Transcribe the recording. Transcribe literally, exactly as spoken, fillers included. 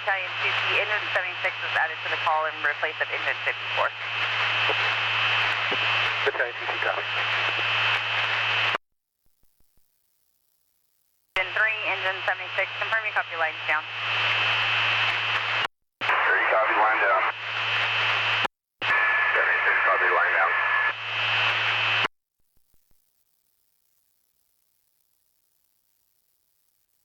Battalion two C, engine seventy-six was added to the call in replace of engine fifty-four. Battalion two C, copy. Engine three, engine seventy-six, confirm you copy lines down.